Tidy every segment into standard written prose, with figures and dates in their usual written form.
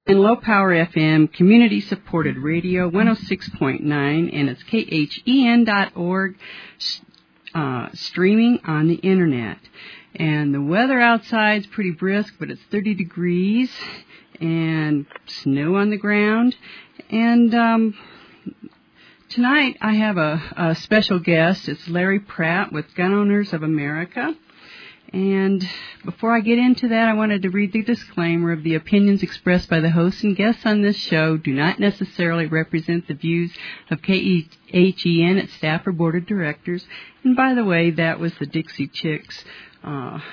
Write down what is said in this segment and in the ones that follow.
In Low Power FM, community-supported radio, 106.9, and it's KHEN.org, streaming on the Internet. And the weather outside's pretty brisk, but it's 30 degrees and snow on the ground. And tonight I have a special guest. It's Larry Pratt with Gun Owners of America. And before I get into that, I wanted to read the disclaimer of the opinions expressed by the hosts and guests on this show do not necessarily represent the views of KHEN, its staff or board of directors. And by the way, that was the Dixie Chicks that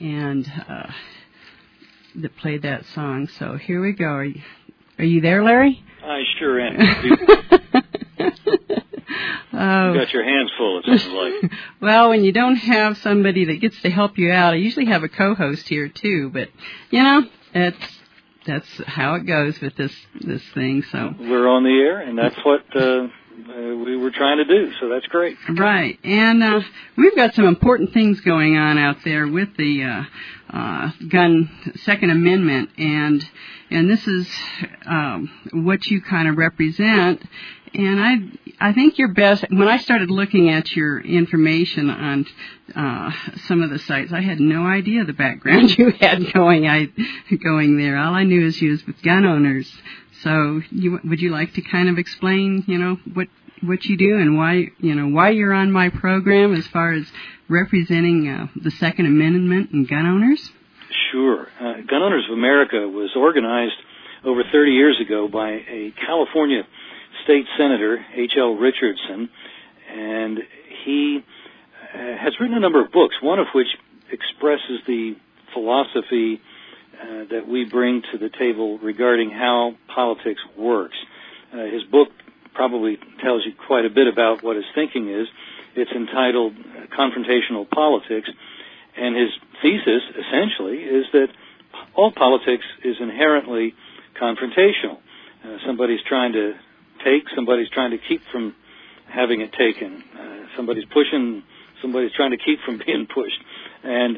played that song. So here we go. Are you there, Larry? I sure am. You got your hands full, it sounds like. Well, when you don't have somebody that gets to help you out, I usually have a co-host here too, but that's how it goes with this thing. So we're on the air, and that's what we were trying to do. So that's great. Right, and we've got some important things going on out there with the gun Second Amendment, and this is what you kind of represent. And I think you're best. When I started looking at your information on some of the sites, I had no idea the background you had going there. All I knew is you was with gun owners. So would you like to kind of explain, what you do and why you're on my program as far as representing the Second Amendment and gun owners? Sure. Gun Owners of America was organized over 30 years ago by a California State Senator, H.L. Richardson, and he has written a number of books, one of which expresses the philosophy that we bring to the table regarding how politics works. His book probably tells you quite a bit about what his thinking is. It's entitled Confrontational Politics, and his thesis, essentially, is that all politics is inherently confrontational. Somebody's trying to take, somebody's trying to keep from having it taken. Somebody's pushing, somebody's trying to keep from being pushed. And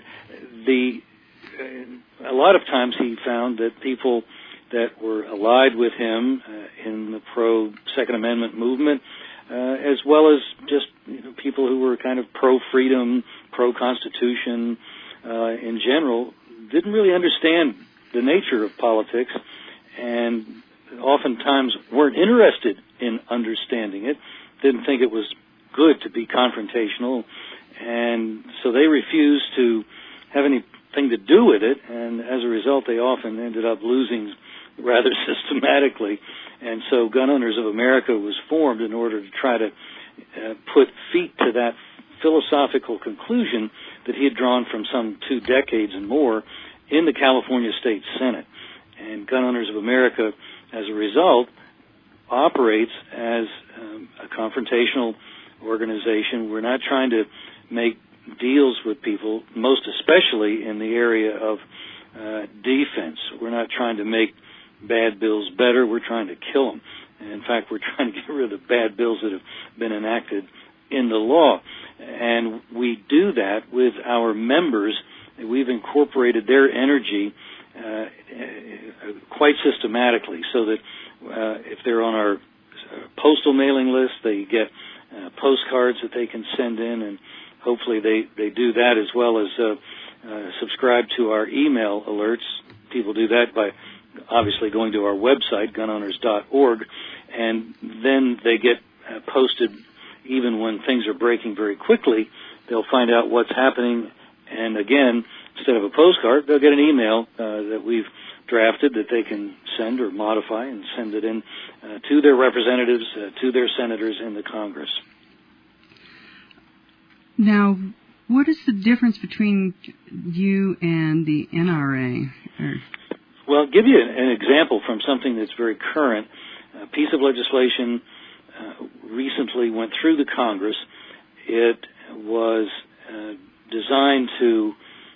a lot of times he found that people that were allied with him in the pro-Second Amendment movement, as well as just people who were kind of pro-freedom, pro-Constitution in general, didn't really understand the nature of politics and oftentimes weren't interested in understanding it, didn't think it was good to be confrontational, and so they refused to have anything to do with it, and as a result they often ended up losing rather systematically. And so Gun Owners of America was formed in order to try to put feet to that philosophical conclusion that he had drawn from some 2 decades and more in the California State Senate. And Gun Owners of America, as a result, operates as a confrontational organization. We're not trying to make deals with people, most especially in the area of defense. We're not trying to make bad bills better. We're trying to kill them. And in fact, we're trying to get rid of the bad bills that have been enacted in the law. And we do that with our members. We've incorporated their energy quite systematically, so that if they're on our postal mailing list, they get postcards that they can send in, and hopefully they do that as well as subscribe to our email alerts. People do that by obviously going to our website, gunowners.org, and then they get posted even when things are breaking very quickly. They'll find out what's happening, and again, instead of a postcard, they'll get an email that we've drafted that they can send or modify and send it in to their representatives, to their senators in the Congress. Now, what is the difference between you and the NRA? Well, I'll give you an example from something that's very current. A piece of legislation recently went through the Congress. It was designed to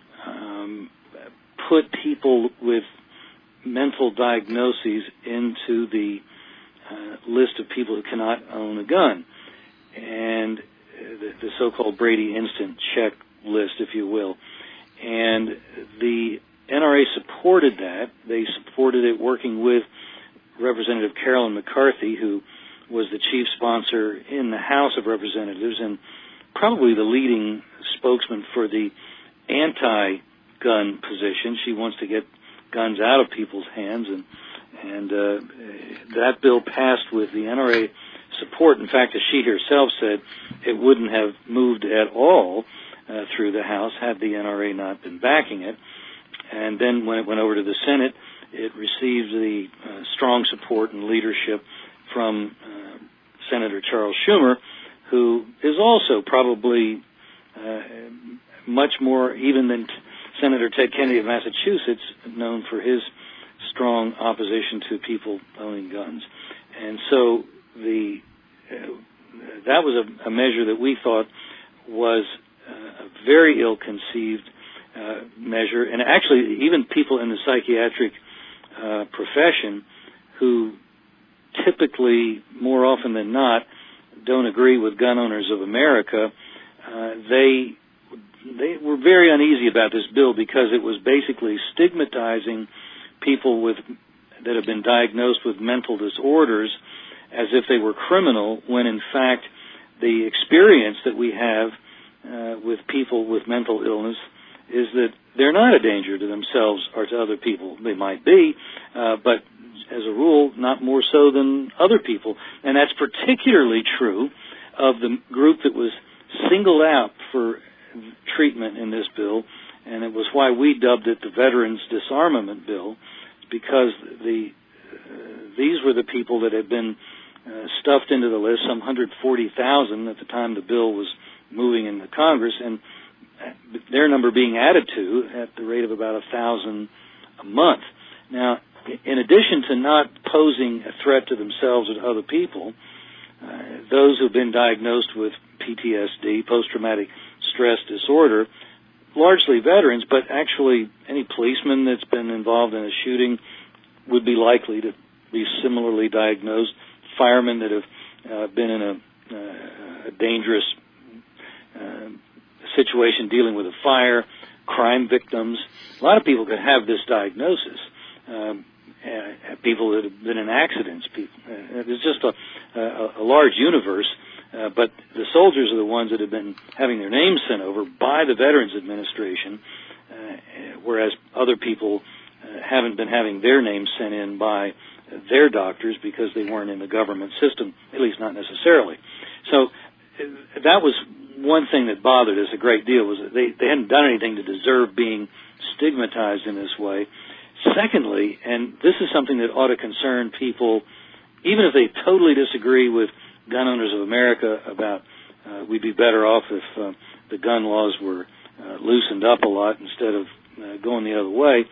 put people with mental diagnoses into the list of people who cannot own a gun, and the so-called Brady Instant Check list, if you will. And the NRA supported that. They supported it working with Representative Carolyn McCarthy, who was the chief sponsor in the House of Representatives and probably the leading spokesman for the anti-gun position. She wants to get guns out of people's hands, and that bill passed with the NRA support. In fact, as she herself said, it wouldn't have moved at all through the House had the NRA not been backing it. And then when it went over to the Senate, it received the strong support and leadership from Senator Charles Schumer, who is also probably much more, even than Senator Ted Kennedy of Massachusetts, known for his strong opposition to people owning guns. And so that was a measure that we thought was a very ill-conceived measure. And actually, even people in the psychiatric profession who typically, more often than not, don't agree with Gun Owners of America, they were very uneasy about this bill because it was basically stigmatizing people that have been diagnosed with mental disorders as if they were criminal, when in fact the experience that we have with people with mental illness is that they're not a danger to themselves or to other people. They might be, but as a rule, not more so than other people. And that's particularly true of the group that was singled out for treatment in this bill, and it was why we dubbed it the Veterans Disarmament Bill, because these were the people that had been stuffed into the list, some 140,000 at the time the bill was moving in the Congress, and their number being added to at the rate of about 1,000 a month. Now, in addition to not posing a threat to themselves or to other people, those who've been diagnosed with PTSD, post-traumatic stress disorder, largely veterans, but actually any policeman that's been involved in a shooting would be likely to be similarly diagnosed. Firemen that have been in a dangerous situation dealing with a fire, crime victims. A lot of people could have this diagnosis. People that have been in accidents. It's just a large universe, but the soldiers are the ones that have been having their names sent over by the Veterans Administration, whereas other people haven't been having their names sent in by their doctors because they weren't in the government system, at least not necessarily. So that was one thing that bothered us a great deal, was that they hadn't done anything to deserve being stigmatized in this way. Secondly, and this is something that ought to concern people, even if they totally disagree with Gun Owners of America about we'd be better off if the gun laws were loosened up a lot instead of going the other way,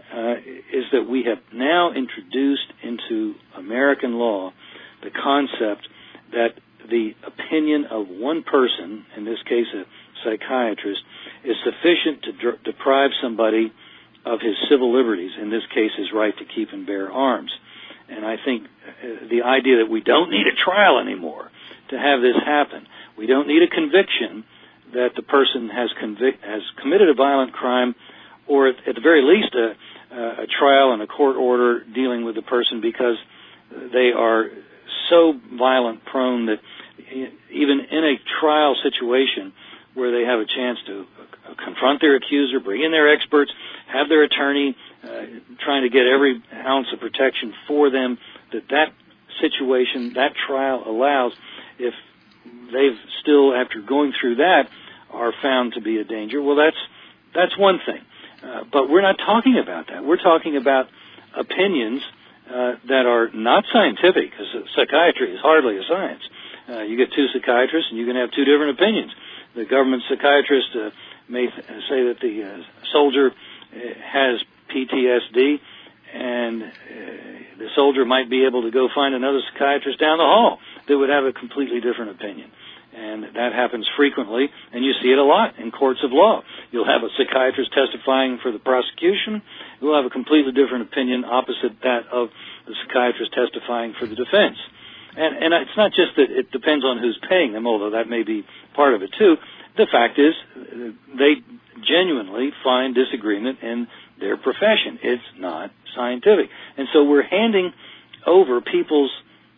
is that we have now introduced into American law the concept that the opinion of one person, in this case a psychiatrist, is sufficient to deprive somebody of his civil liberties, in this case his right to keep and bear arms. And I think the idea that we don't need a trial anymore to have this happen, we don't need a conviction that the person has committed a violent crime, or at the very least a trial and a court order dealing with the person because they are so violent prone that even in a trial situation where they have a chance to confront their accuser, bring in their experts, have their attorney trying to get every ounce of protection for them, that situation, that trial allows, if they've still, after going through that, are found to be a danger, well, that's one thing. But we're not talking about that. We're talking about opinions that are not scientific, because psychiatry is hardly a science. You get two psychiatrists, and you can have two different opinions. The government psychiatrist may say that the soldier has PTSD, and the soldier might be able to go find another psychiatrist down the hall that would have a completely different opinion. And that happens frequently, and you see it a lot in courts of law. You'll have a psychiatrist testifying for the prosecution who will have a completely different opinion opposite that of the psychiatrist testifying for the defense. And it's not just that it depends on who's paying them, although that may be part of it too. The fact is they genuinely find disagreement in their profession. It's not scientific. And so we're handing over people's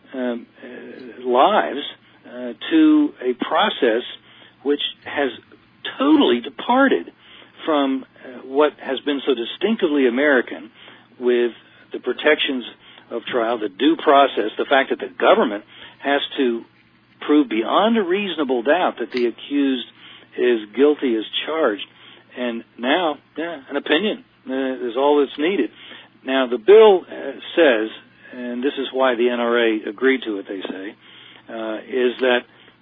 lives to a process which has totally departed from what has been so distinctively American, with the protections of trial, the due process, the fact that the government has to prove beyond a reasonable doubt that the accused is guilty as charged. And now, an opinion is all that's needed. Now, the bill says, and this is why the NRA agreed to it, they say, is that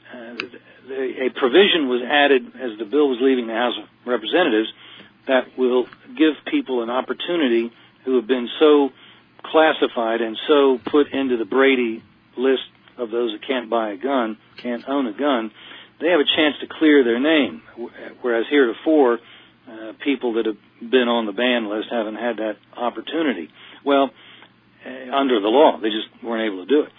a provision was added as the bill was leaving the House of Representatives that will give people an opportunity who have been so classified and so put into the Brady list of those that can't buy a gun, can't own a gun. They have a chance to clear their name, whereas heretofore, people that have been on the ban list haven't had that opportunity. Well, under the law, they just weren't able to do it.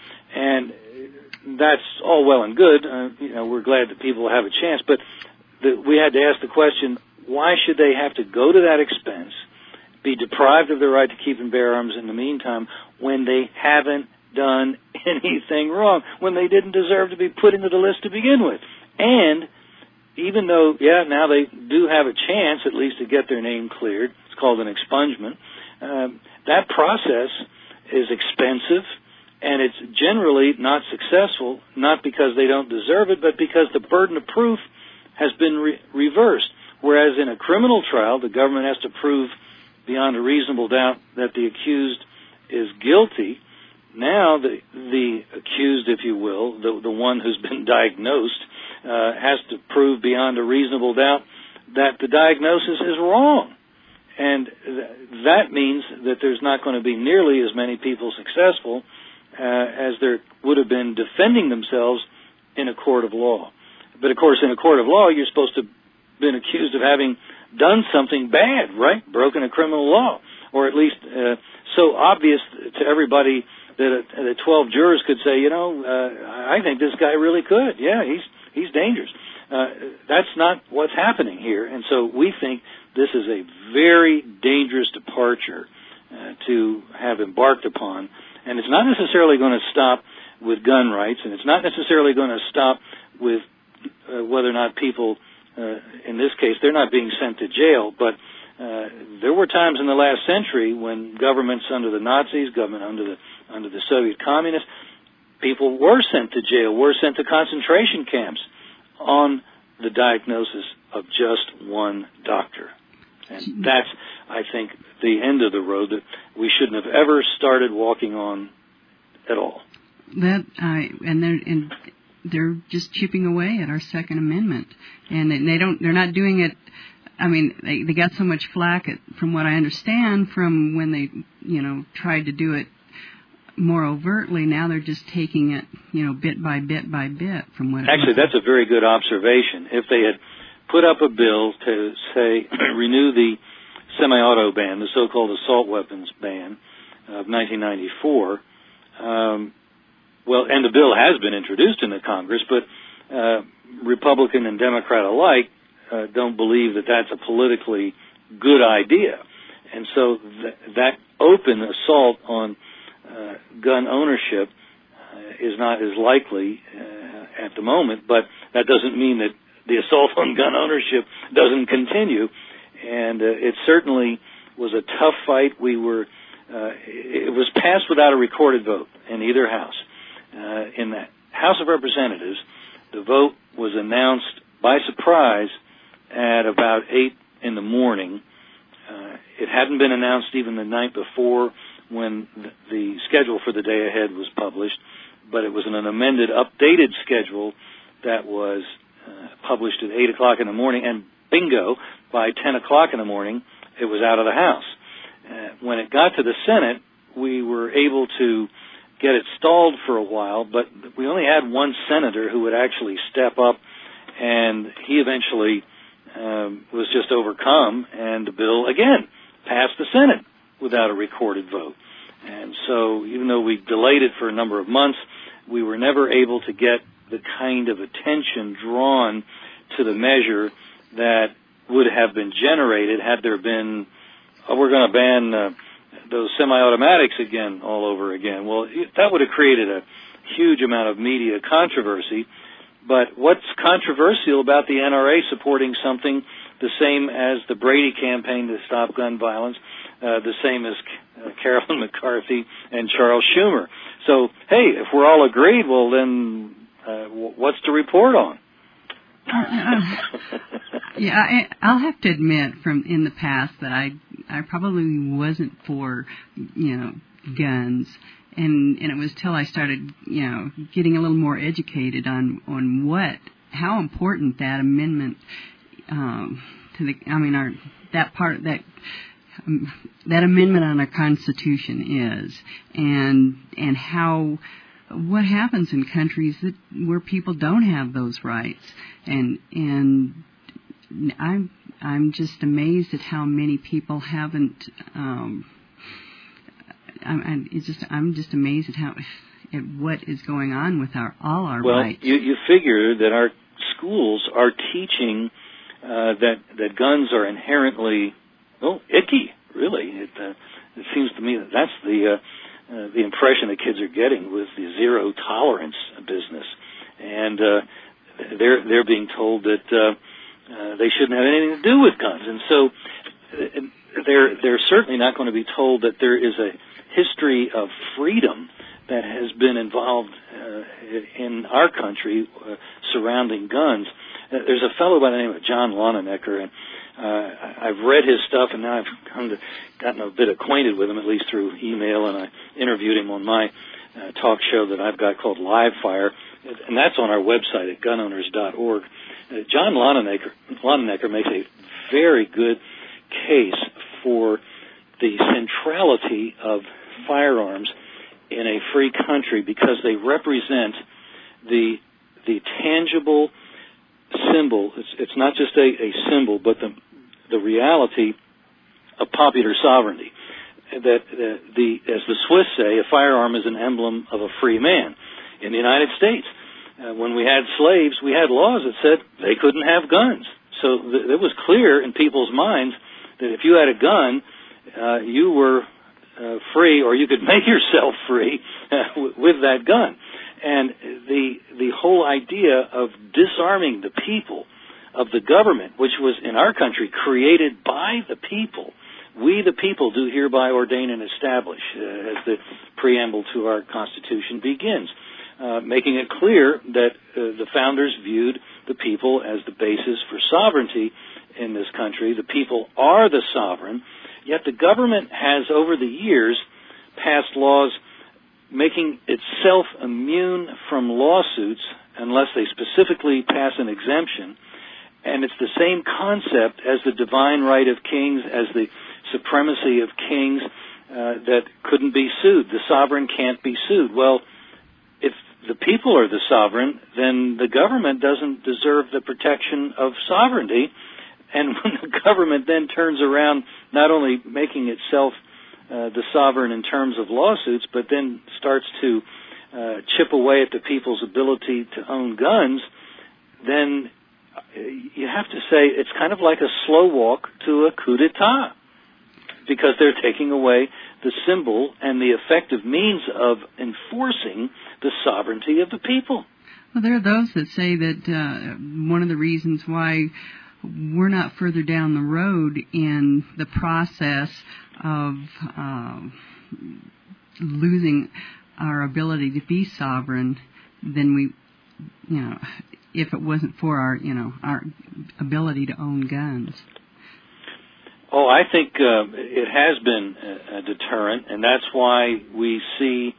And that's all well and good. We're glad that people have a chance, but we had to ask the question, why should they have to go to that expense, be deprived of their right to keep and bear arms in the meantime, when they haven't done anything wrong, when they didn't deserve to be put into the list to begin with? And even though, now they do have a chance at least to get their name cleared, it's called an expungement, that process is expensive, and it's generally not successful, not because they don't deserve it, but because the burden of proof has been reversed. Whereas in a criminal trial, the government has to prove beyond a reasonable doubt that the accused is guilty. Now the accused, if you will, the one who's been diagnosed, has to prove beyond a reasonable doubt that the diagnosis is wrong. And that means that there's not going to be nearly as many people successful as there would have been defending themselves in a court of law. But, of course, in a court of law, you're supposed to have been accused of having done something bad, right? Broken a criminal law, or at least so obvious to everybody that 12 jurors could say, I think this guy really could. Yeah, he's dangerous. That's not what's happening here, and so we think this is a very dangerous departure to have embarked upon, and it's not necessarily going to stop with gun rights, and it's not necessarily going to stop with whether or not people, in this case, they're not being sent to jail, but there were times in the last century when governments under the Nazis, government under the Soviet communists, people were sent to jail, were sent to concentration camps on the diagnosis of just one doctor. And that's, I think, the end of the road that we shouldn't have ever started walking on at all. And they're just chipping away at our Second Amendment, and they're not doing it. I mean, they got so much flack from what I understand from when they, tried to do it more overtly. Now they're just taking it, bit by bit by bit from what. Actually, that's a very good observation. If they had put up a bill to say renew the semi-auto ban, the so-called assault weapons ban of 1994. And the bill has been introduced in the Congress, but Republican and Democrat alike don't believe that that's a politically good idea. And so that open assault on gun ownership is not as likely at the moment, but that doesn't mean that the assault on gun ownership doesn't continue. And it certainly was a tough fight. It was passed without a recorded vote in either house. In the House of Representatives, the vote was announced by surprise at about 8 in the morning. It hadn't been announced even the night before when the schedule for the day ahead was published, but it was an amended, updated schedule that was published at 8 o'clock in the morning, and bingo, by 10 o'clock in the morning, it was out of the House. When it got to the Senate, we were able to get it stalled for a while, but we only had one senator who would actually step up, and he eventually was just overcome, and the bill, again, passed the Senate without a recorded vote. And so even though we delayed it for a number of months, we were never able to get the kind of attention drawn to the measure that would have been generated had there been we're going to ban those semi-automatics again, all over again. Well, that would have created a huge amount of media controversy. But what's controversial about the NRA supporting something the same as the Brady campaign to stop gun violence, the same as Carolyn McCarthy and Charles Schumer? So, hey, if we're all agreed, well, then what's to report on? Yeah, I'll have to admit from in the past that I probably wasn't for, guns. And it was till I started, getting a little more educated on how important that amendment that amendment on our Constitution is, and how what happens in countries where people don't have those rights, and I'm just amazed at how many people haven't. I'm just amazed at what is going on with all our rights. Well, you figure that our schools are teaching that guns are inherently icky. Really, it seems to me that that's the impression that kids are getting with the zero tolerance business, and they're being told that they shouldn't have anything to do with guns, and so they're certainly not going to be told that there is a history of freedom that has been involved in our country surrounding guns. There's a fellow by the name of John Lonnenecker, and I've read his stuff, and now I've gotten a bit acquainted with him, at least through email, and I interviewed him on my talk show that I've got called Live Fire, and that's on our website at gunowners.org. John Lonnenecker makes a very good case for the centrality of firearms in a free country because they represent the tangible symbol. It's not just a symbol, but the reality of popular sovereignty. That as the Swiss say, a firearm is an emblem of a free man. In the United States, when we had slaves, we had laws that said they couldn't have guns. So it was clear in people's minds that if you had a gun, you were free, or you could make yourself free with that gun. And the whole idea of disarming the people of the government, which was in our country created by the people, we the people do hereby ordain and establish, as the preamble to our Constitution begins, making it clear that the founders viewed the people as the basis for sovereignty in this country. The people are the sovereign. Yet the government has, over the years, passed laws making itself immune from lawsuits unless they specifically pass an exemption. And it's the same concept as the divine right of kings, as the supremacy of kings that couldn't be sued. The sovereign can't be sued. Well, if the people are the sovereign, then the government doesn't deserve the protection of sovereignty. And when the government then turns around not only making itself the sovereign in terms of lawsuits, but then starts to chip away at the people's ability to own guns, then you have to say it's kind of like a slow walk to a coup d'etat, because they're taking away the symbol and the effective means of enforcing the sovereignty of the people. Well, there are those that say that one of the reasons why we're not further down the road in the process of losing our ability to be sovereign than we, if it wasn't for our ability to own guns. Oh, I think it has been a deterrent, and that's why we see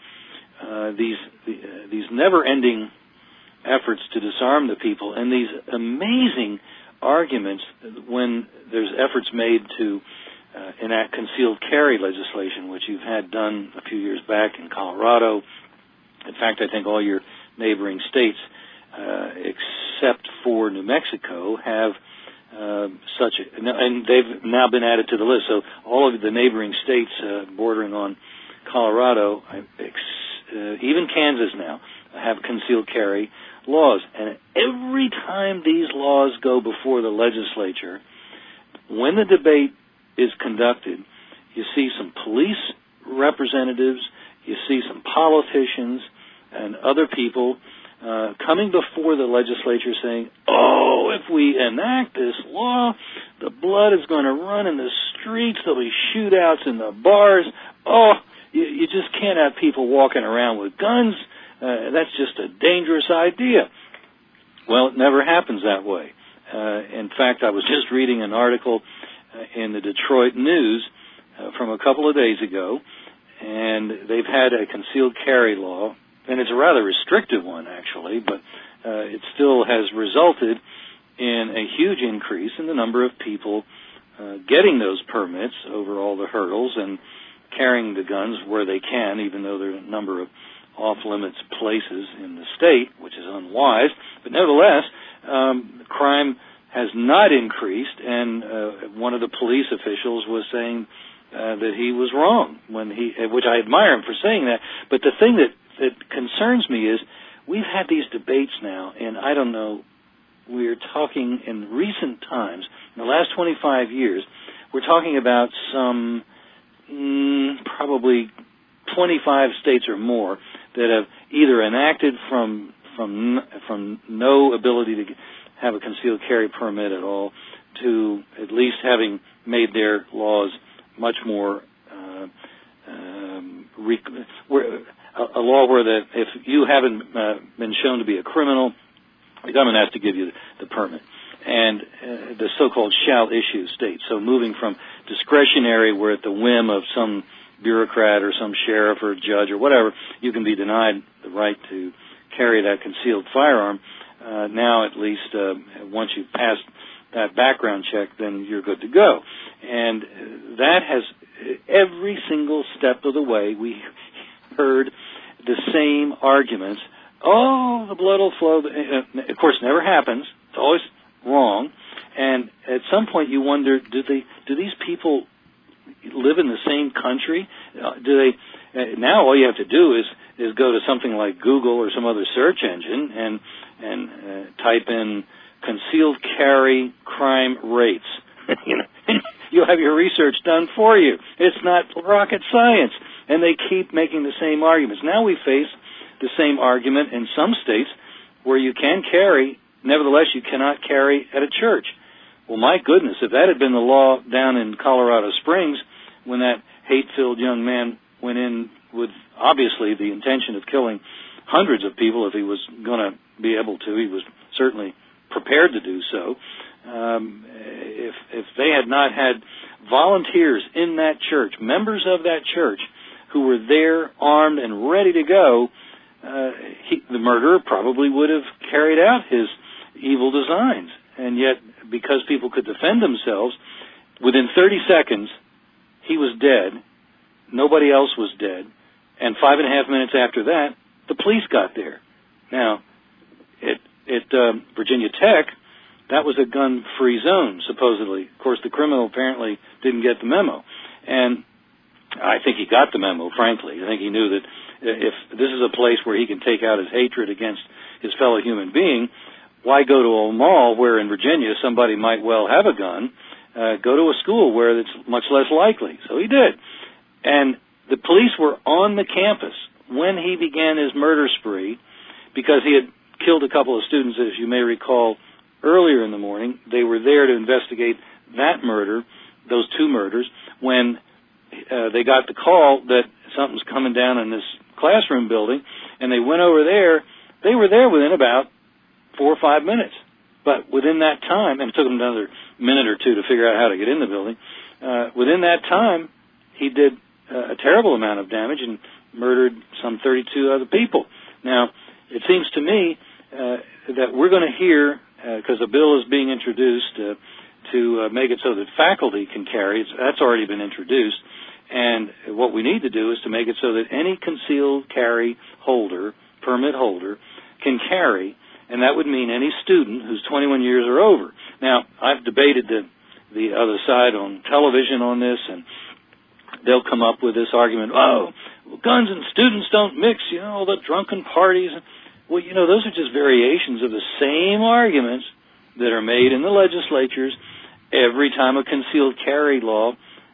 these never-ending efforts to disarm the people and these amazing arguments when there's efforts made to enact concealed carry legislation, which you've had done a few years back in Colorado. In fact, I think all your neighboring states, except for New Mexico, have such a, and they've now been added to the list. So all of the neighboring states bordering on Colorado, even Kansas now, have concealed carry laws. And every time these laws go before the legislature, when the debate is conducted, you see some police representatives, you see some politicians and other people coming before the legislature saying, oh, if we enact this law, the blood is going to run in the streets, there'll be shootouts in the bars. Oh, you just can't have people walking around with guns. That's just a dangerous idea. Well, it never happens that way. In fact, I was just reading an article in the Detroit News from a couple of days ago, and they've had a concealed carry law, and it's a rather restrictive one, actually, but it still has resulted in a huge increase in the number of people getting those permits over all the hurdles and carrying the guns where they can, even though there are a number of off-limits places in the state, which is unwise. But nevertheless, crime has not increased, and one of the police officials was saying that he was wrong, which I admire him for saying that. But the thing that concerns me is we've had these debates now, and I don't know, we're talking in recent times, in the last 25 years, we're talking about some probably 25 states or more that have either enacted from no ability to have a concealed carry permit at all to at least having made their laws much more a law where that if you haven't been shown to be a criminal, the government has to give you the permit. And the so-called shall issue states. So moving from discretionary, where at the whim of some bureaucrat or some sheriff or judge or whatever, you can be denied the right to carry that concealed firearm. Now, at least, once you've passed that background check, then you're good to go. And that has, every single step of the way, we heard the same arguments. Oh, the blood will flow. Of course, it never happens. It's always wrong. And at some point you wonder, do these people live in the same country? Now all you have to do is go to something like Google or some other search engine and type in concealed carry crime rates. You'll have your research done for you. It's not rocket science. And they keep making the same arguments. Now we face the same argument in some states where you can carry, nevertheless you cannot carry at a church. Well, my goodness, if that had been the law down in Colorado Springs when that hate-filled young man went in with obviously the intention of killing hundreds of people if he was going to be able to, he was certainly prepared to do so. If they had not had volunteers in that church, members of that church, who were there armed and ready to go, the murderer probably would have carried out his evil designs. And yet, because people could defend themselves, within 30 seconds, he was dead. Nobody else was dead. And 5.5 minutes after that, the police got there. Now, at Virginia Tech, that was a gun-free zone, supposedly. Of course, the criminal apparently didn't get the memo. And I think he got the memo, frankly. I think he knew that if this is a place where he can take out his hatred against his fellow human being, why go to a mall where in Virginia somebody might well have a gun? Go to a school where it's much less likely. So he did. And the police were on the campus when he began his murder spree because he had killed a couple of students, as you may recall, earlier in the morning. They were there to investigate that murder, those two murders, when they got the call that something's coming down in this classroom building, and they went over there. They were there within about 4 or 5 minutes. But within that time, and it took them another minute or two to figure out how to get in the building, within that time, he did a terrible amount of damage and murdered some 32 other people. Now, it seems to me that we're going to hear, because a bill is being introduced to make it so that faculty can carry. That's already been introduced. And what we need to do is to make it so that any concealed carry holder, permit holder, can carry, and that would mean any student who's 21 years or over. Now, I've debated the other side on television on this, and they'll come up with this argument, well, guns and students don't mix, all the drunken parties. Well, those are just variations of the same arguments that are made in the legislatures every time a concealed carry law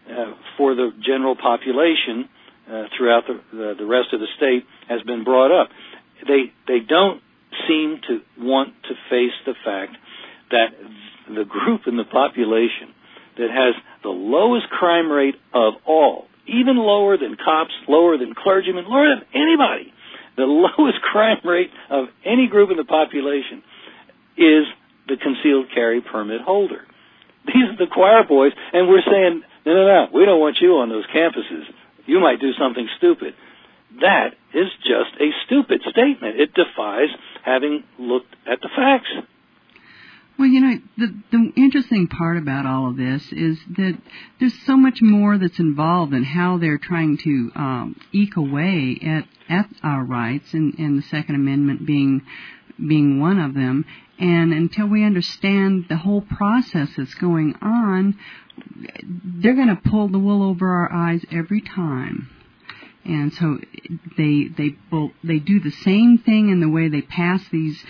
for the general population throughout the rest of the state has been brought up. They don't seem to want to face the fact that the group in the population that has the lowest crime rate of all, even lower than cops, lower than clergymen, lower than anybody, the lowest crime rate of any group in the population is the concealed carry permit holder. These are the choir boys, and we're saying, no, we don't want you on those campuses. You might do something stupid. That is just a stupid statement. It defies having looked at the facts. Well, the interesting part about all of this is that there's so much more that's involved in how they're trying to eke away at our rights, and the Second Amendment being one of them. And until we understand the whole process that's going on, they're going to pull the wool over our eyes every time. And so they do the same thing in the way they pass these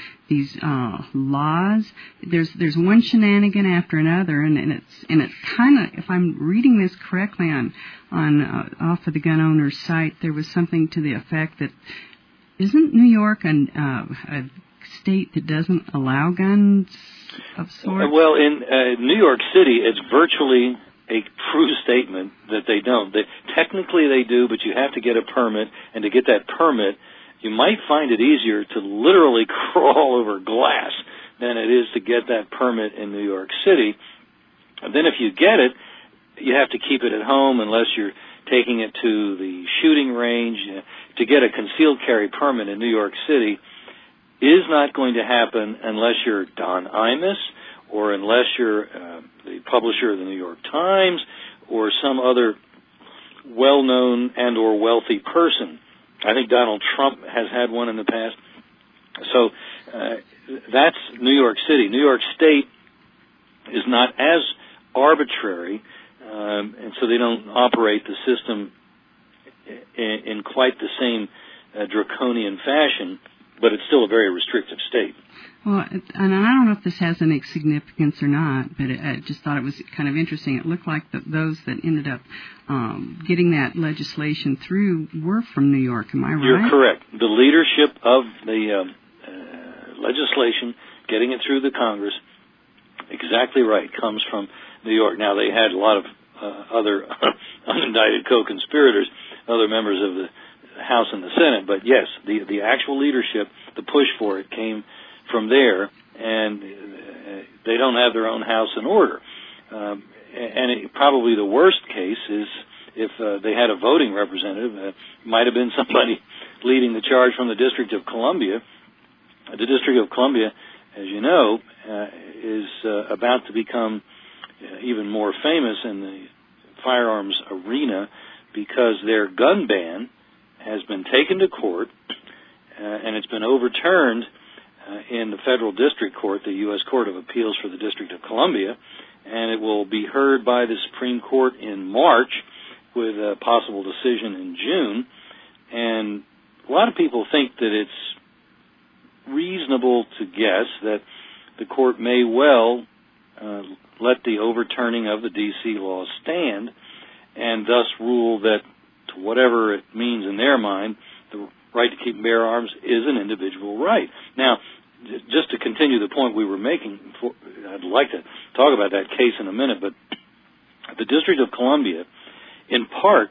laws. There's one shenanigan after another, and it's kind of, if I'm reading this correctly on off of the gun owner's site, there was something to the effect that isn't New York a state that doesn't allow guns of sorts? Well, in New York City, it's virtually a true statement that they don't. Technically they do, but you have to get a permit, and to get that permit, you might find it easier to literally crawl over glass than it is to get that permit in New York City. And then if you get it, you have to keep it at home unless you're taking it to the shooting range. To get a concealed carry permit in New York City is not going to happen unless you're Don Imus, or unless you're the publisher of the New York Times, or some other well-known and or wealthy person. I think Donald Trump has had one in the past. So that's New York City. New York State is not as arbitrary, and so they don't operate the system in quite the same draconian fashion, but it's still a very restrictive state. Well, and I don't know if this has any significance or not, but I just thought it was kind of interesting. It looked like those that ended up getting that legislation through were from New York. Am I right? You're correct. The leadership of the legislation, getting it through the Congress, exactly right, comes from New York. Now, they had a lot of other unindicted co-conspirators, other members of the House and the Senate, but yes, the actual leadership, the push for it came from there, and they don't have their own house in order. And probably the worst case is if they had a voting representative. It might have been somebody leading the charge from the District of Columbia. The District of Columbia, as you know, is about to become even more famous in the firearms arena because their gun ban has been taken to court, and it's been overturned in the federal district court, the U.S. Court of Appeals for the District of Columbia, and it will be heard by the Supreme Court in March with a possible decision in June. And a lot of people think that it's reasonable to guess that the court may well let the overturning of the D.C. law stand and thus rule that, to whatever it means in their mind, the right to keep and bear arms is an individual right. Now, just to continue the point we were making, I'd like to talk about that case in a minute, but the District of Columbia, in part,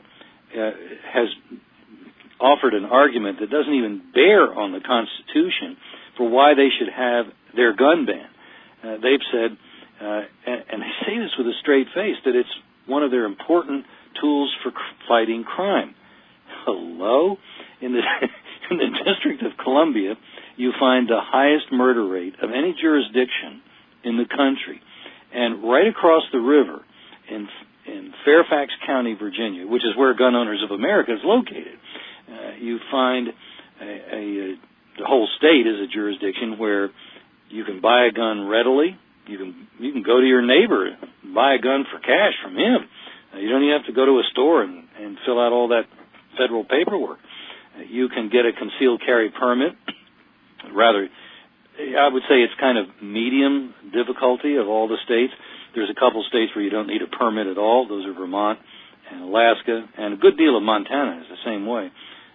has offered an argument that doesn't even bear on the Constitution for why they should have their gun ban. They've said, and they say this with a straight face, that it's one of their important tools for fighting crime. Hello? In the District of Columbia, you find the highest murder rate of any jurisdiction in the country. And right across the river in Fairfax County, Virginia, which is where Gun Owners of America is located, you find the whole state is a jurisdiction where you can buy a gun readily. You can go to your neighbor and buy a gun for cash from him. You don't even have to go to a store and fill out all that federal paperwork. You can get a concealed carry permit. Rather, I would say it's kind of medium difficulty of all the states. There's a couple states where you don't need a permit at all. Those are Vermont and Alaska, and a good deal of Montana is the same way.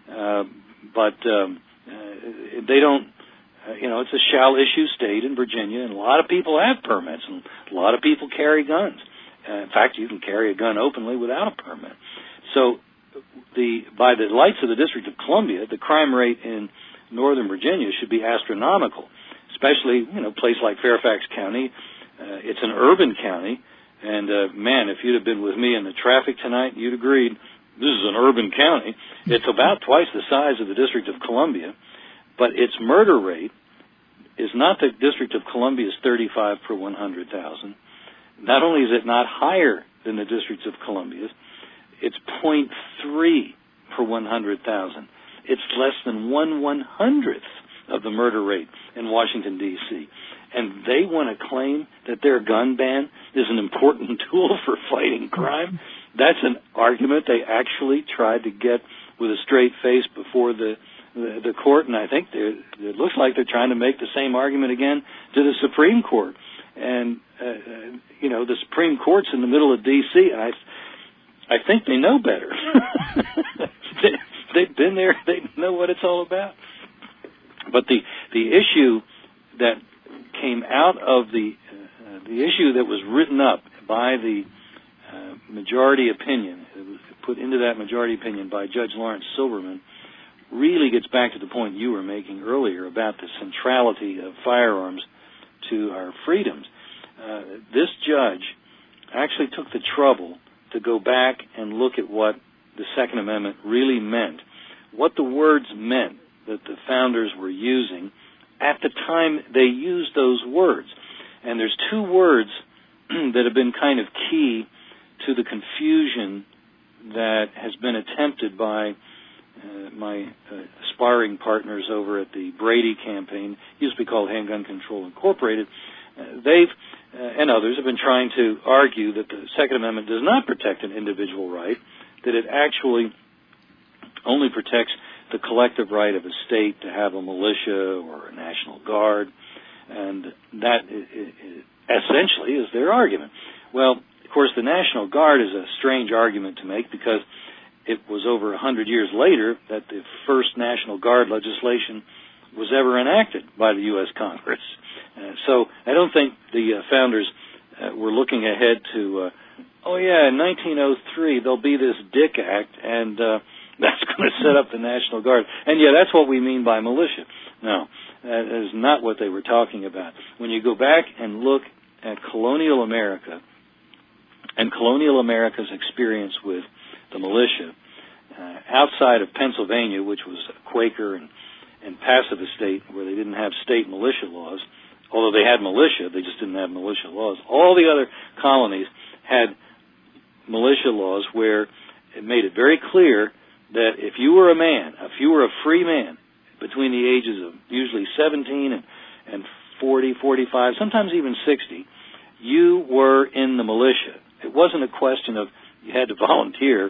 But they don't, it's a shall-issue state in Virginia, and a lot of people have permits, and a lot of people carry guns. In fact, you can carry a gun openly without a permit. So by the lights of the District of Columbia, the crime rate in Northern Virginia should be astronomical, especially, a place like Fairfax County. It's an urban county, and man, if you'd have been with me in the traffic tonight, you'd agreed this is an urban county. It's about twice the size of the District of Columbia, but its murder rate is not the District of Columbia's 35 per 100,000. Not only is it not higher than the District of Columbia's, it's 0.3 per 100,000. It's less than 1/100th of the murder rate in Washington, D.C. And they want to claim that their gun ban is an important tool for fighting crime. That's an argument they actually tried to get with a straight face before the court, and I think it looks like they're trying to make the same argument again to the Supreme Court. And, the Supreme Court's in the middle of D.C., and I think they know better. They've been there. They know what it's all about. But the issue that came out of the issue that was written up by the majority opinion, it was put into that majority opinion by Judge Lawrence Silberman, really gets back to the point you were making earlier about the centrality of firearms to our freedoms. This judge actually took the trouble to go back and look at what the Second Amendment really meant, what the words meant that the founders were using at the time they used those words. And there's two words that have been kind of key to the confusion that has been attempted by my sparring partners over at the Brady campaign, used to be called Handgun Control Incorporated. They've and others have been trying to argue that the Second Amendment does not protect an individual right, that it actually only protects the collective right of a state to have a militia or a National Guard, and that essentially is their argument. Well, of course, the National Guard is a strange argument to make because it was over 100 years later that the first National Guard legislation was ever enacted by the U.S. Congress. So I don't think the founders were looking ahead to, in 1903 there'll be this Dick Act, and that's going to set up the National Guard. And that's what we mean by militia. No, that is not what they were talking about. When you go back and look at colonial America and colonial America's experience with the militia, outside of Pennsylvania, which was a Quaker and pacifist state where they didn't have state militia laws, although they had militia, they just didn't have militia laws. All the other colonies had militia laws where it made it very clear that if you were a man, if you were a free man between the ages of usually 17 and 40, 45, sometimes even 60, you were in the militia. It wasn't a question of you had to volunteer.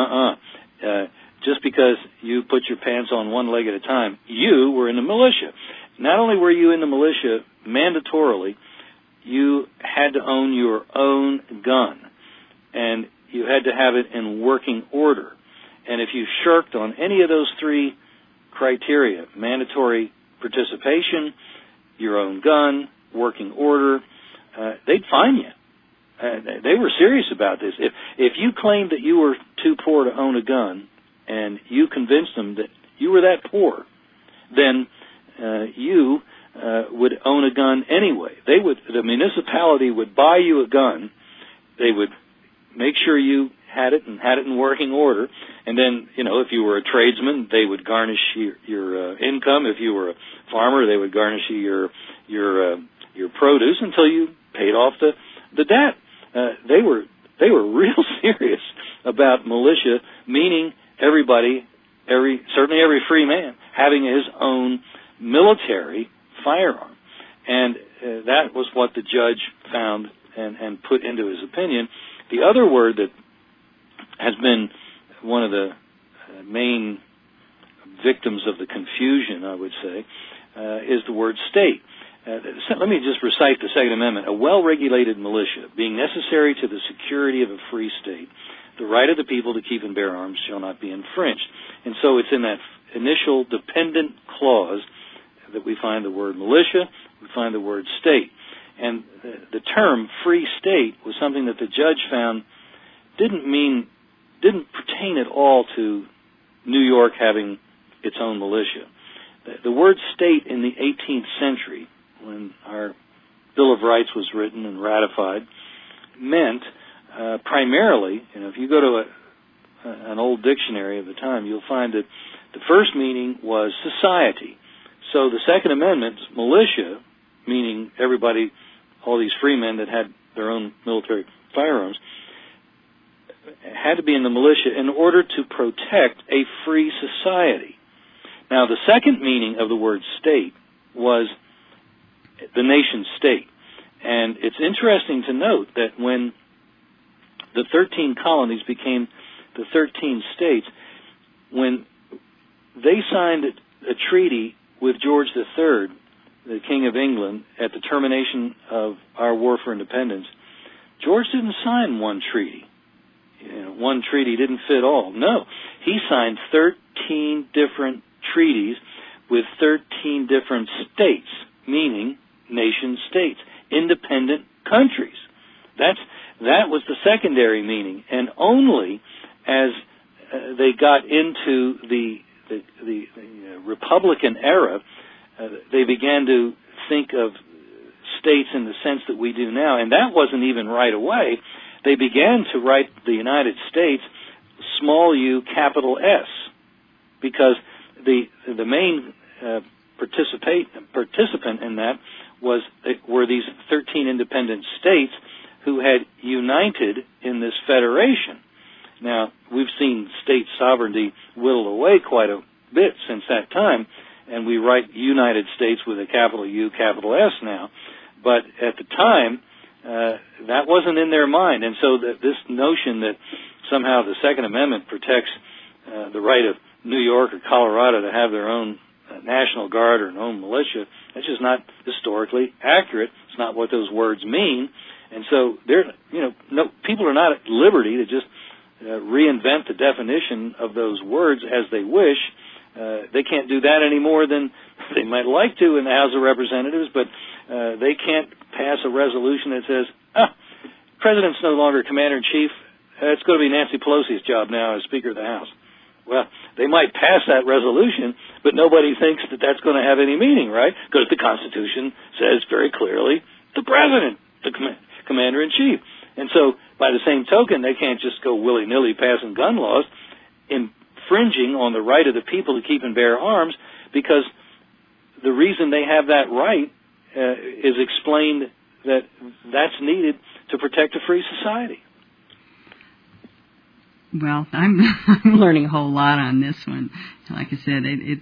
Just because you put your pants on one leg at a time, you were in the militia. Not only were you in the militia mandatorily, you had to own your own gun, and you had to have it in working order. And if you shirked on any of those three criteria, mandatory participation, your own gun, working order, they'd fine you. They were serious about this. If you claimed that you were too poor to own a gun, and you convinced them that you were that poor, then you would own a gun anyway. The municipality would buy you a gun. They would make sure you had it and had it in working order. And then, if you were a tradesman, they would garnish your income. If you were a farmer, they would garnish your produce until you paid off the debt. They were real serious about militia, meaning everybody, certainly every free man, having his own military firearm. And that was what the judge found and put into his opinion. The other word that has been one of the main victims of the confusion, I would say, is the word state. Let me just recite the Second Amendment. A well-regulated militia, being necessary to the security of a free state, the right of the people to keep and bear arms shall not be infringed. And so it's in that initial dependent clause that we find the word militia, we find the word state. And the term free state was something that the judge found didn't pertain at all to New York having its own militia. The word state in the 18th century, when our Bill of Rights was written and ratified, meant primarily, if you go to an old dictionary of the time, you'll find that the first meaning was society. So the Second Amendment's militia, meaning everybody, all these free men that had their own military firearms, had to be in the militia in order to protect a free society. Now, the second meaning of the word state was the nation state. And it's interesting to note that when the 13 colonies became the 13 states, when they signed a treaty with George III, the King of England, at the termination of our war for independence, George didn't sign one treaty. One treaty didn't fit all. No, he signed 13 different treaties with 13 different states, meaning nation states, independent countries. That was the secondary meaning, and only as they got into the Republican era, they began to think of states in the sense that we do now, and that wasn't even right away. They began to write the United States small u, capital S, because the main participant in that were these 13 independent states who had united in this federation. Now, we've seen state sovereignty whittle away quite a bit since that time, and we write United States with a capital U, capital S now. But at the time, that wasn't in their mind. And so this notion that somehow the Second Amendment protects the right of New York or Colorado to have their own National Guard or their own militia, that's just not historically accurate. It's not what those words mean. And so people are not at liberty to just reinvent the definition of those words as they wish. They can't do that any more than they might like to in the House of Representatives, but they can't pass a resolution that says, President's no longer Commander-in-Chief. It's going to be Nancy Pelosi's job now as Speaker of the House. Well, they might pass that resolution, but nobody thinks that that's going to have any meaning, right? Because the Constitution says very clearly the President, the Commander-in-Chief. And so, by the same token, they can't just go willy-nilly passing gun laws, infringing on the right of the people to keep and bear arms, because the reason they have that right is explained that that's needed to protect a free society. Well, I'm learning a whole lot on this one. Like I said,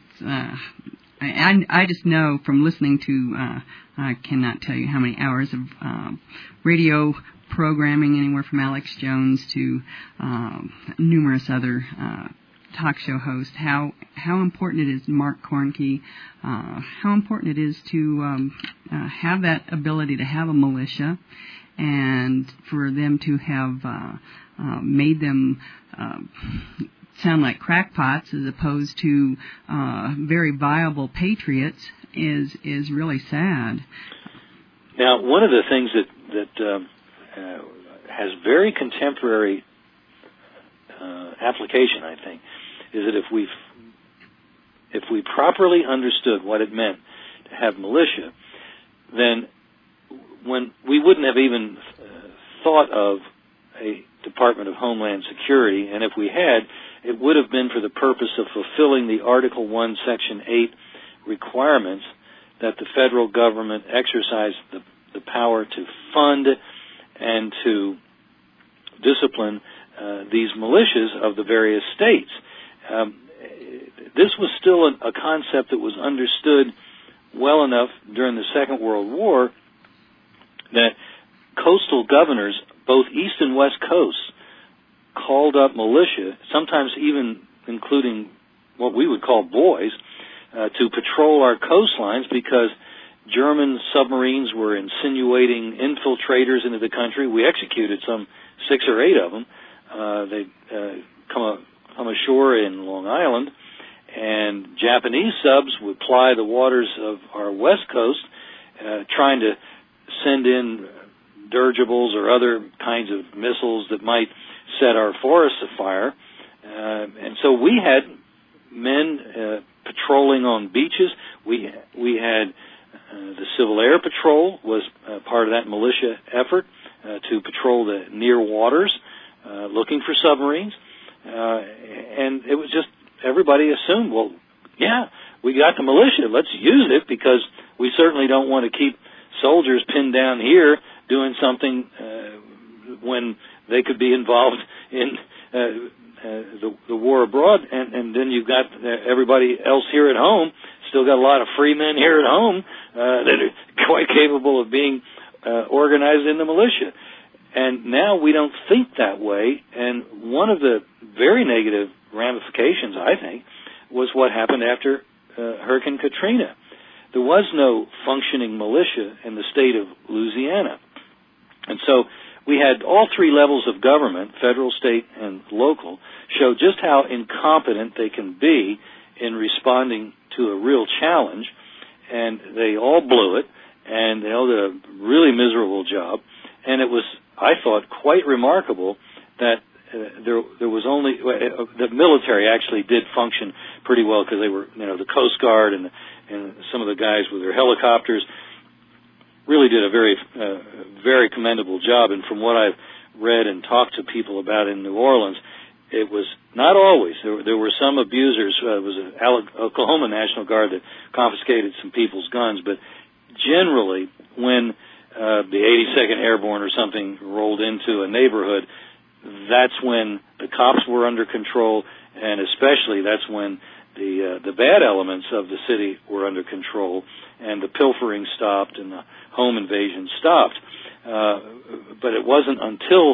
I just know from listening to I cannot tell you how many hours of radio programming, anywhere from Alex Jones to numerous other talk show hosts, how important it is, Mark Kornke, how important it is to have that ability to have a militia, and for them to have made them sound like crackpots as opposed to very viable patriots is really sad. Now, one of the things that has very contemporary application, I think, is that if we properly understood what it meant to have militia, then when we wouldn't have even thought of a Department of Homeland Security, and if we had, it would have been for the purpose of fulfilling the Article 1, Section 8 requirements that the federal government exercise the power to fund and to discipline these militias of the various states. This was still a concept that was understood well enough during the Second World War that coastal governors, both East and West Coasts, called up militia, sometimes even including what we would call boys, to patrol our coastlines, because German submarines were insinuating infiltrators into the country. We executed some 6 or 8 of them. They'd come ashore in Long Island, and Japanese subs would ply the waters of our west coast, trying to send in dirigibles or other kinds of missiles that might set our forests afire. And so we had men patrolling on beaches. We had the Civil Air Patrol was part of that militia effort to patrol the near waters, looking for submarines. And it was just, everybody assumed, well, yeah, we got the militia, let's use it, because we certainly don't want to keep soldiers pinned down here doing something when they could be involved in the war abroad. And then you've got everybody else here at home, still got a lot of free men here at home that are quite capable of being organized in the militia. And now we don't think that way, and one of the very negative ramifications, I think, was what happened after Hurricane Katrina. There was no functioning militia in the state of Louisiana. And so we had all 3 levels of government, federal, state, and local, show just how incompetent they can be in responding to a real challenge, and they all blew it, and they all did a really miserable job. And it was, I thought, quite remarkable that there was only the military actually did function pretty well, because they were, the Coast Guard and some of the guys with their helicopters really did a very commendable job. And from what I've read and talked to people about in New Orleans, it was not always. There were some abusers. It was an Oklahoma National Guard that confiscated some people's guns, but generally, when the 82nd Airborne or something rolled into a neighborhood, that's when the cops were under control, and especially that's when the bad elements of the city were under control, and the pilfering stopped and the home invasion stopped. But it wasn't until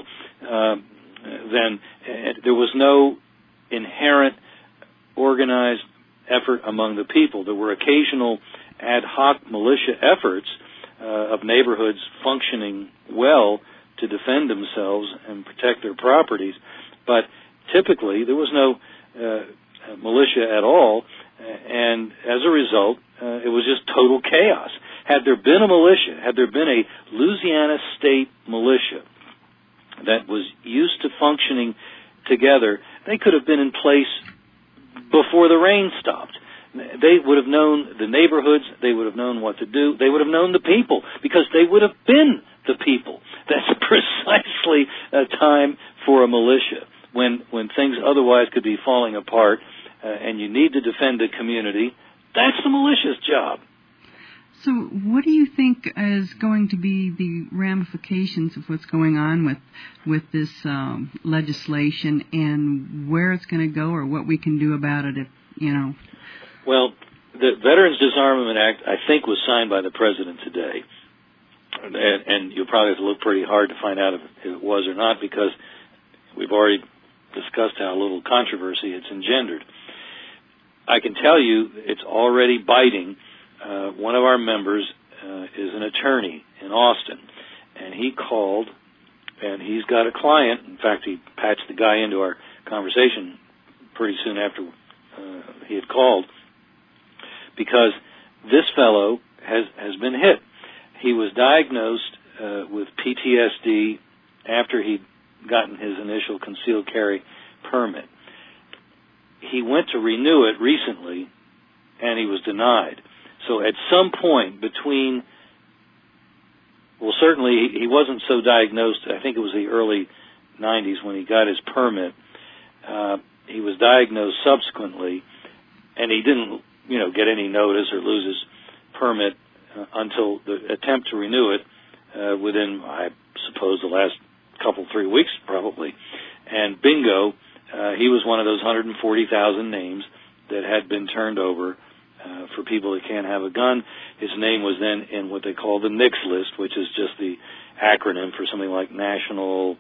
then there was no inherent organized effort among the people. There were occasional ad hoc militia efforts of neighborhoods functioning well to defend themselves and protect their properties, but typically there was no militia at all, and as a result, it was just total chaos. Had there been a militia, had there been a Louisiana state militia that was used to functioning together, they could have been in place before the rain stopped. They would have known the neighborhoods, they would have known what to do, they would have known the people, because they would have been the people. That's precisely a time for a militia, when things otherwise could be falling apart, and you need to defend a community. That's the militia's job. So what do you think is going to be the ramifications of what's going on with this legislation, and where it's going to go, or what we can do about it, Well, the Veterans Disarmament Act, I think, was signed by the President today. And you'll probably have to look pretty hard to find out if it was or not, because we've already discussed how little controversy it's engendered. I can tell you it's already biting. One of our members is an attorney in Austin, and he called, and he's got a client. In fact, he patched the guy into our conversation pretty soon after he had called, because this fellow has been hit. He was diagnosed with PTSD after he'd gotten his initial concealed carry permit. He went to renew it recently, and he was denied. So at some point between, well, certainly he wasn't so diagnosed, I think it was the early 90s when he got his permit. He was diagnosed subsequently, and he didn't, get any notice or lose his permit until the attempt to renew it within, I suppose, the last 3 weeks probably. And bingo, he was one of those 140,000 names that had been turned over for people that can't have a gun. His name was then in what they call the NICS list, which is just the acronym for something like National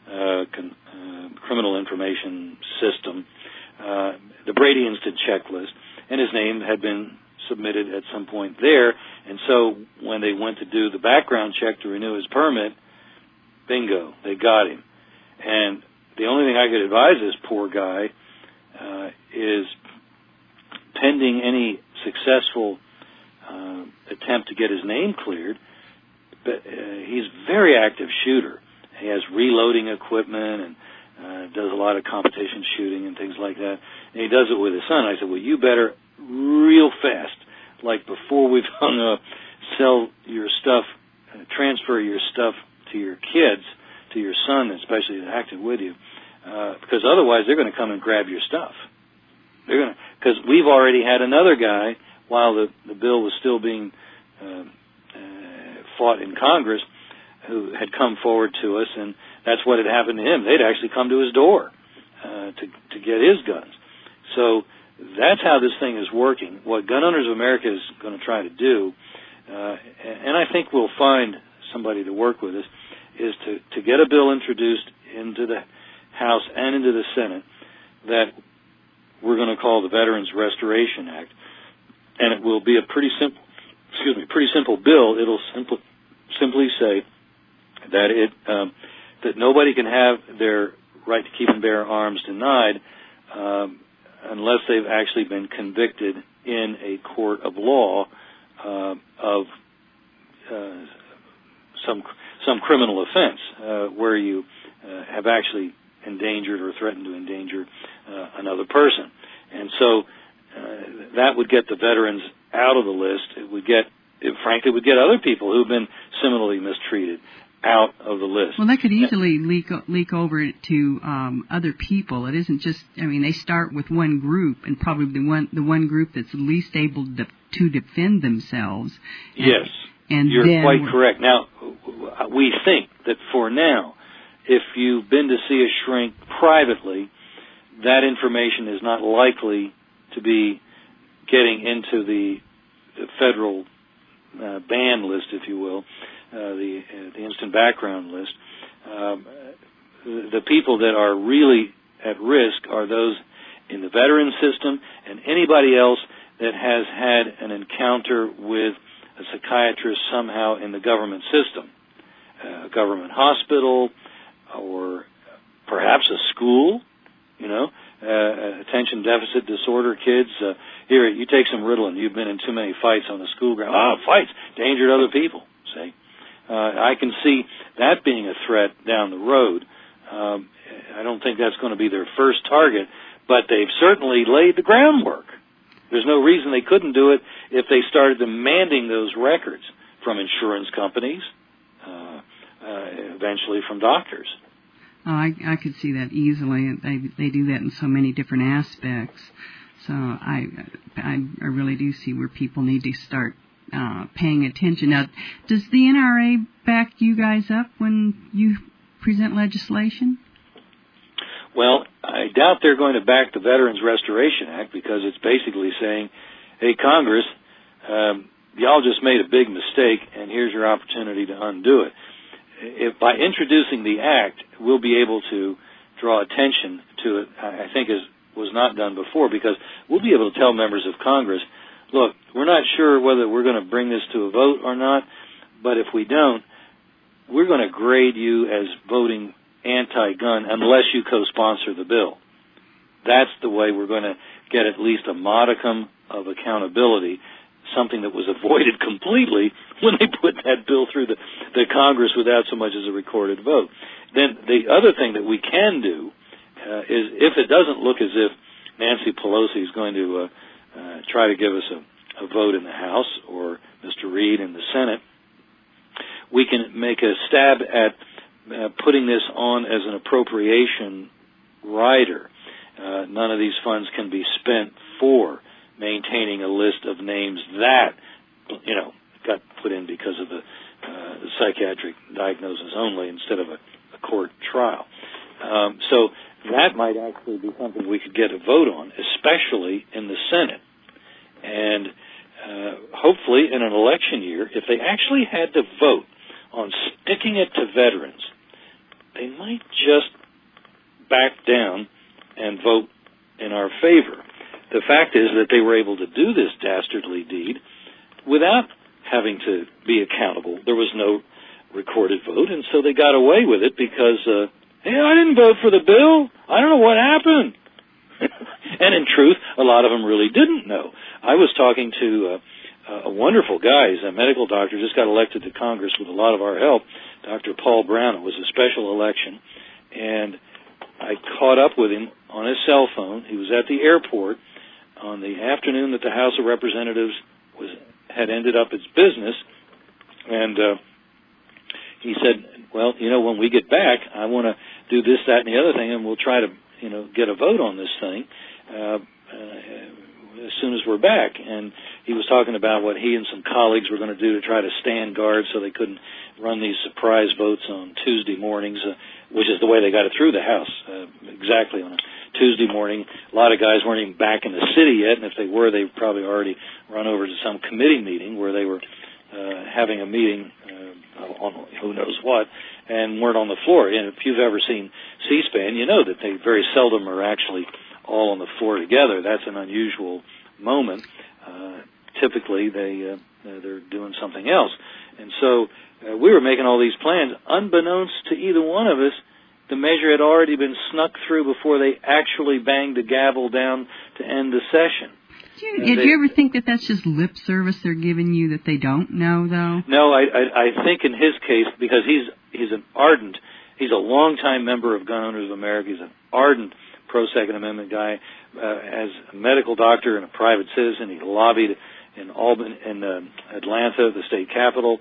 Criminal Information System, the Brady Instant Checklist, and his name had been submitted at some point there. And so when they went to do the background check to renew his permit, bingo, they got him. And the only thing I could advise this poor guy is, pending any successful attempt to get his name cleared, but he's a very active shooter. He has reloading equipment and does a lot of competition shooting and things like that. And he does it with his son. I said, well, you better real fast, like before we've hung up, sell your stuff, transfer your stuff to your kids, to your son, especially that acted with you, because otherwise they're going to come and grab your stuff. They're going to, because we've already had another guy, while the bill was still being fought in Congress, who had come forward to us, and that's what had happened to him. They'd actually come to his door to get his guns. So that's how this thing is working. What Gun Owners of America is going to try to do, and I think we'll find somebody to work with us, is to get a bill introduced into the House and into the Senate that we're going to call the Veterans Restoration Act, and it will be a pretty simple bill. It'll simply say that that nobody can have their right to keep and bear arms denied unless they've actually been convicted in a court of law of some criminal offense where you have actually endangered or threatened to endanger another person. And so that would get the veterans out of the list. It would get other people who've been similarly mistreated out of the list. Well, that could easily leak over to other people. It isn't just, they start with one group, and probably the one group that's least able to defend themselves. Yes, and you're quite correct. Now, we think that for now, if you've been to see a shrink privately, that information is not likely to be getting into the federal ban list, if you will, the instant background list. The people that are really at risk are those in the veteran system and anybody else that has had an encounter with a psychiatrist somehow in the government system, a government hospital, or perhaps a school, attention deficit disorder kids. Here, you take some Ritalin. You've been in too many fights on the school ground. Fights, danger to other people, see. I can see that being a threat down the road. I don't think that's going to be their first target, but they've certainly laid the groundwork. There's no reason they couldn't do it if they started demanding those records from insurance companies, eventually from doctors. Oh, I could see that easily. They do that in so many different aspects. So I really do see where people need to start paying attention. Now, does the NRA back you guys up when you present legislation? Well, I doubt they're going to back the Veterans Restoration Act because it's basically saying, hey, Congress, y'all just made a big mistake, and here's your opportunity to undo it. If by introducing the act, we'll be able to draw attention to it, I think was not done before, because we'll be able to tell members of Congress, look, we're not sure whether we're going to bring this to a vote or not, but if we don't, we're going to grade you as voting anti-gun unless you co-sponsor the bill. That's the way we're going to get at least a modicum of accountability, something that was avoided completely when they put that bill through the Congress without so much as a recorded vote. Then the other thing that we can do is, if it doesn't look as if Nancy Pelosi is going to try to give us a vote in the House or Mr. Reid in the Senate, we can make a stab at putting this on as an appropriation rider. None of these funds can be spent for maintaining a list of names that, got put in because of the psychiatric diagnosis only instead of a court trial. So that might actually be something we could get a vote on, especially in the Senate. And hopefully in an election year, if they actually had to vote on sticking it to veterans, they might just back down and vote in our favor. The fact is that they were able to do this dastardly deed without having to be accountable. There was no recorded vote, and so they got away with it because, hey, I didn't vote for the bill. I don't know what happened. And in truth, a lot of them really didn't know. I was talking to a wonderful guy. He's a medical doctor, just got elected to Congress with a lot of our help, Dr. Paul Brown. It was a special election, and I caught up with him on his cell phone. He was at the airport on the afternoon that the House of Representatives had ended up its business, and he said, well, when we get back, I want to do this, that, and the other thing, and we'll try to, get a vote on this thing as soon as we're back. And he was talking about what he and some colleagues were going to do to try to stand guard so they couldn't run these surprise votes on Tuesday mornings, which is the way they got it through the House, exactly on a Tuesday morning. A lot of guys weren't even back in the city yet, and if they were, they'd probably already run over to some committee meeting where they were having a meeting on who knows what, and weren't on the floor. And if you've ever seen C-SPAN, you know that they very seldom are actually all on the floor together. That's an unusual moment. Typically, they're doing something else. And so we were making all these plans. Unbeknownst to either one of us, the measure had already been snuck through before they actually banged the gavel down to end the session. Did you ever think that that's just lip service they're giving you that they don't know, though? No, I think in his case, because he's a longtime member of Gun Owners of America. He's an ardent pro-Second Amendment guy. As a medical doctor and a private citizen, he lobbied in Atlanta, the state capital.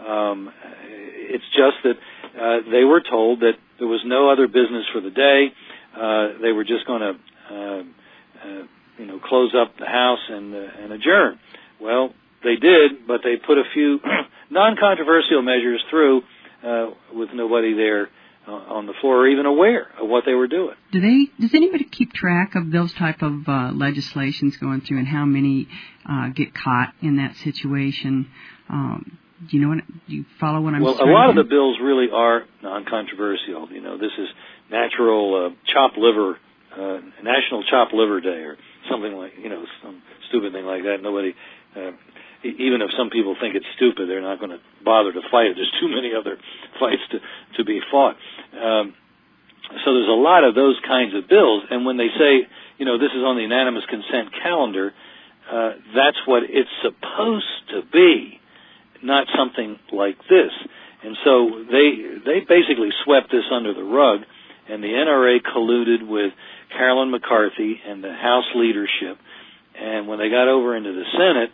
It's just that they were told that there was no other business for the day. They were just going to close up the House and adjourn. Well, they did, but they put a few non-controversial measures through with nobody there on the floor or even aware of what they were doing. Does anybody keep track of those type of legislations going through and how many get caught in that situation? Do you follow what I'm saying? Well, a lot of the bills really are non-controversial. This is natural chopped liver, National Chopped Liver Day, or something like, some stupid thing like that. Nobody, even if some people think it's stupid, they're not going to bother to fight it. There's too many other fights to be fought. So there's a lot of those kinds of bills. And when they say, this is on the unanimous consent calendar, that's what it's supposed to be, not something like this. And so they basically swept this under the rug, and the NRA colluded with Carolyn McCarthy and the House leadership. And when they got over into the Senate,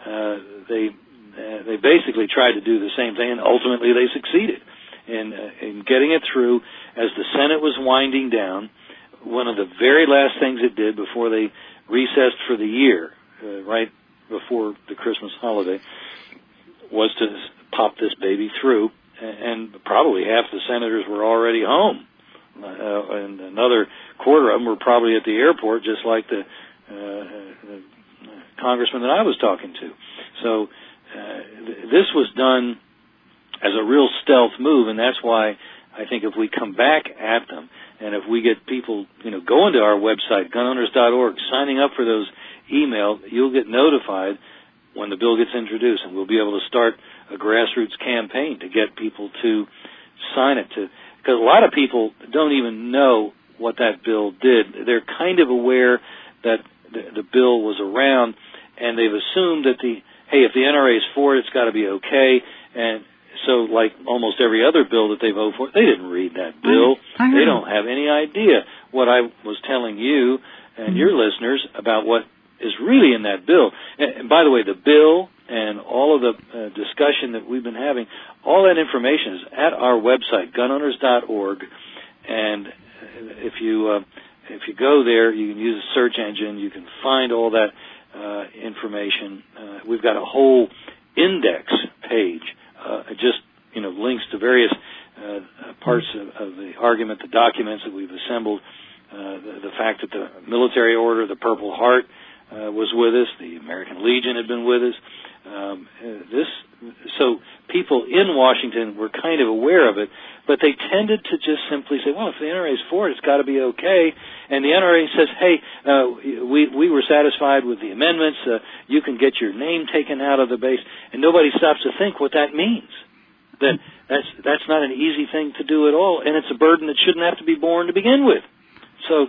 they basically tried to do the same thing, and ultimately they succeeded in getting it through. As the Senate was winding down, one of the very last things it did before they recessed for the year, right before the Christmas holiday, was to pop this baby through, and probably half the senators were already home. And another quarter of them were probably at the airport, just like the congressman that I was talking to. So this was done as a real stealth move, and that's why I think if we come back at them, and if we get people, going to our website, gunowners.org, signing up for those emails, you'll get notified when the bill gets introduced, and we'll be able to start a grassroots campaign to get people to sign it. Because a lot of people don't even know what that bill did. They're kind of aware that the bill was around, and they've assumed that if the NRA is for it, it's got to be okay. And so, like almost every other bill that they vote for, they didn't read that bill. They don't have any idea what I was telling you and your listeners about what is really in that bill. And by the way, the bill and all of the discussion that we've been having, all that information is at our website, gunowners.org. And if you go there, you can use a search engine. You can find all that information. We've got a whole index page, just links to various parts of the argument, the documents that we've assembled, the fact that the military order, the Purple Heart, was with us. The American Legion had been with us. So people in Washington were kind of aware of it, but they tended to just simply say, well, if the NRA is for it, it's got to be okay. And the NRA says, hey, we were satisfied with the amendments. You can get your name taken out of the base. And nobody stops to think what that means. That's not an easy thing to do at all, and it's a burden that shouldn't have to be borne to begin with. So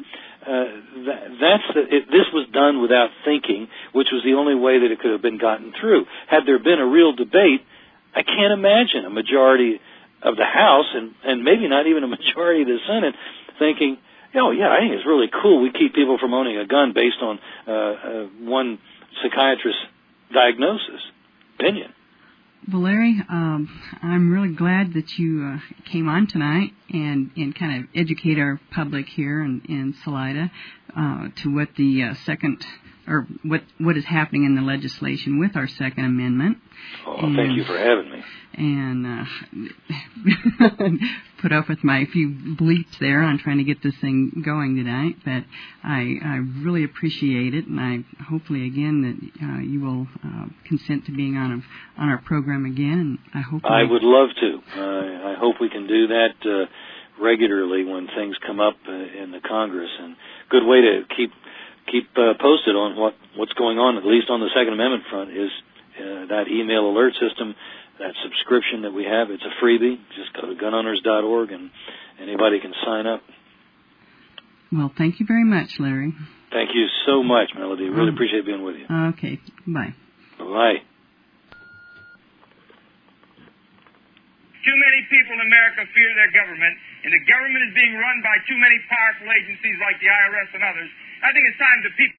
this was done without thinking, which was the only way that it could have been gotten through. Had there been a real debate, I can't imagine a majority of the House, and maybe not even a majority of the Senate, thinking, oh, yeah, I think it's really cool we keep people from owning a gun based on one psychiatrist's opinion. Well, Larry, I'm really glad that you came on tonight and kind of educate our public here in Salida to what the what is happening in the legislation with our Second Amendment. Oh, thank you for having me. And put up with my few bleeps there on trying to get this thing going tonight, but I really appreciate it, and I hopefully again that you will consent to being on our program again. And I would love to. I hope we can do that regularly when things come up in the Congress, and good way to keep posted on what's going on, at least on the Second Amendment front, is that email alert system. That subscription that we have, it's a freebie. Just go to gunowners.org and anybody can sign up. Well, thank you very much, Larry. Thank you so much, Melody. Really appreciate being with you. Okay. Bye. Bye. Too many people in America fear their government, and the government is being run by too many powerful agencies like the IRS and others. I think it's time the people